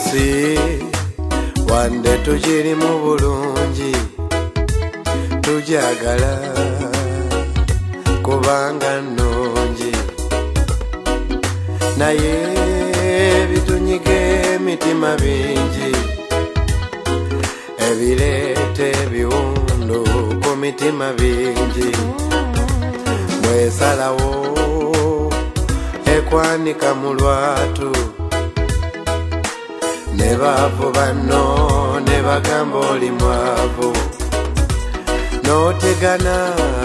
ensi wande tugiri mu bulungi tujagala kubanga nnungi naye bitunyiga emitima bingi ebireeta ebiwundu ku mitima bingi bwesalawo ekwanika mu lwatu ne baavu banno ne bagamba oli mwavu n'otegana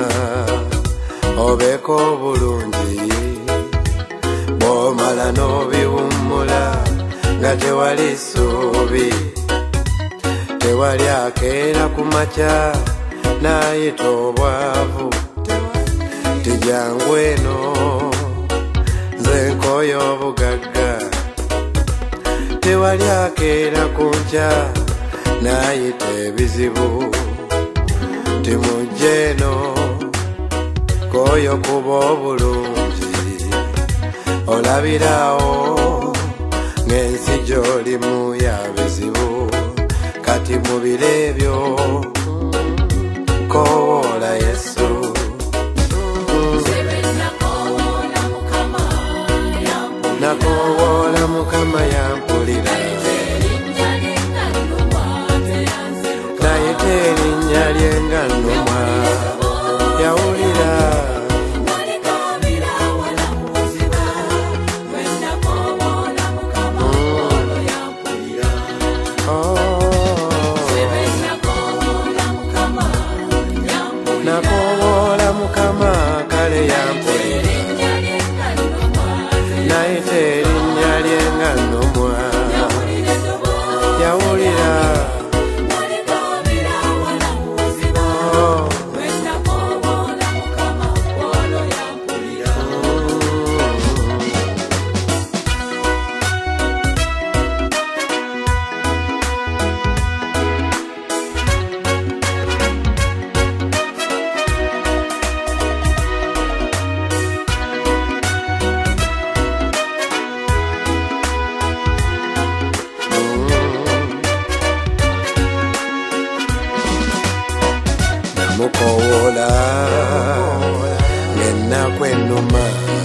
obeeko obulungi bw'omala n'obiwummula nga tewali ssuubi tewali akeera ku makya n'ayita obwavu tijangu eno nze nkooye obugagga tewali akeera ku nkya n'ayita ebizibu timujje eno kooyo kuba obulungi olabirawo ng'ensi gy'olimu ya bizibu kati mu biro ebyo koowoola Yesu nakoowoola Mukama yampulira naye erinnya lye nga nnuma yawulira nakoowoola Mukama kale yampulira naye erinnya lye nga nnuma yawulira mukoola ng'ennaku ennuma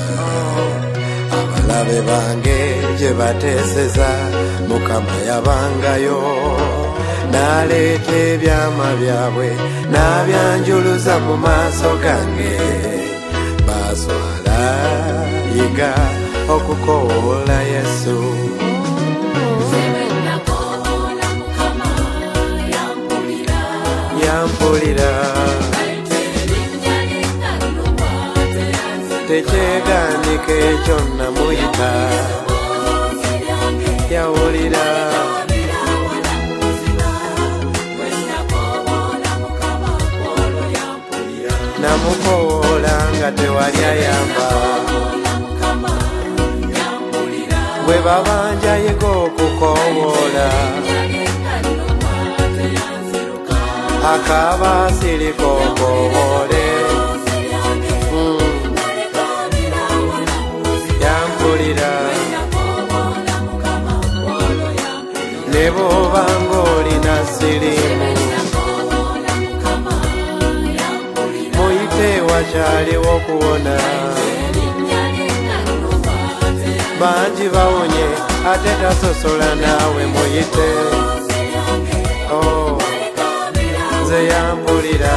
abalabe bange gye bateeseza Mukama yabangayo n'aleeta ebyama byabwe n'abyanjuluza mu maaso gange baaswala yiga okukoola Yesu yampulira tekyeganika ekyo namuyita yawulira namukoola nga tewali ayamba bwe babanja yiga okukoowoola akaba siriko kowoole yampulira ne bw'obanga olina sirimu muyite wakyaliwo okuwona bangi bawonye ate tasosola naawe muyite nze yampulira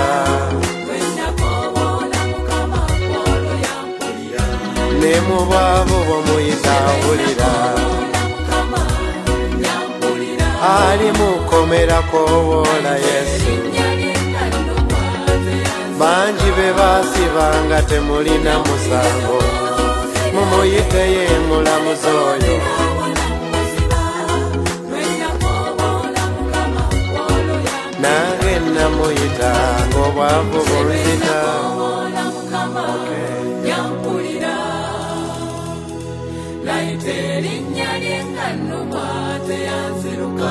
ne mu bwabo bw'omuyita awulira ali mukomera koowoola Yesu bangi be baasiba nga temulina musango mumuyite ye mulamuzi oyo nange namuyita ng'obwavu bunzita layita erinnya lye nga nnuma teyanziruka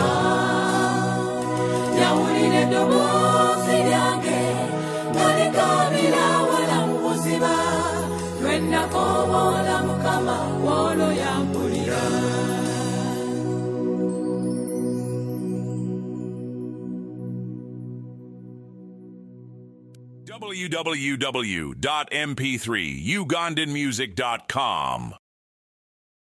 yawulira eddoboozi lyange nga likabira wala mu buziba lwe nakoowoola Mukama w'olo yampulira www.mp3ugandanmusic.com